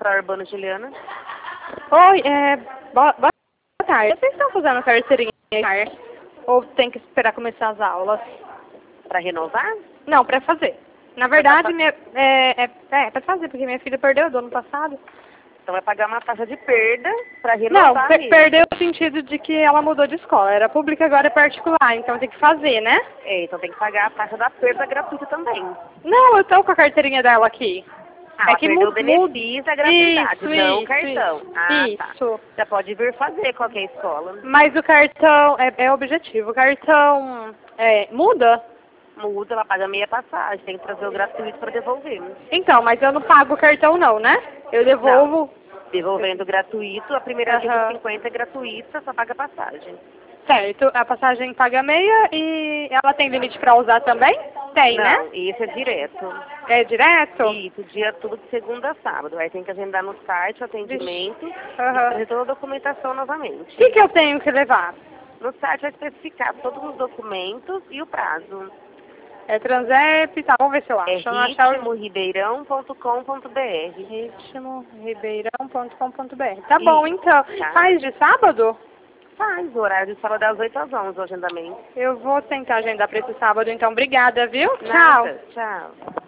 para Urbano Juliana. Oi, boa tarde. Vocês estão fazendo carteirinha ou tem que esperar começar as aulas? Para renovar? Não, para fazer. Na verdade, para fazer, porque minha filha perdeu do ano passado. Então vai pagar uma taxa de perda para Não, renovar perdeu no sentido de que ela mudou de escola. Era pública, agora é particular, então tem que fazer, né? É, então tem que pagar a taxa da perda gratuita também. Não, eu tô com a carteirinha dela aqui. Ela perdeu o benefício da gratuidade, não o cartão. Isso. Tá. Já pode vir fazer qualquer escola. Mas o cartão é objetivo. O cartão muda? Muda, ela paga meia passagem, tem que trazer o gratuito para devolver. Então, mas eu não pago o cartão não, né? Eu devolvo. Não. Devolvendo gratuito, a primeira dia de 50 é gratuita, só paga passagem. Certo, a passagem paga meia e ela tem limite para usar também? Tem, não, né? Não, isso é direto. É direto? Isso, dia tudo de segunda a sábado. Aí tem que agendar no site o atendimento e fazer toda a documentação novamente. O que eu tenho que levar? No site vai especificar todos os documentos e o prazo. É Transep, tá, vamos ver se eu acho. É ritmoribeirão.com.br. ritmoribeirão.com.br. Tá bom, então. Tá. Faz de sábado? Faz, o horário de sábado das 8 às 11, o agendamento. Eu vou tentar agendar para esse sábado, então. Obrigada, viu? Nada. Tchau.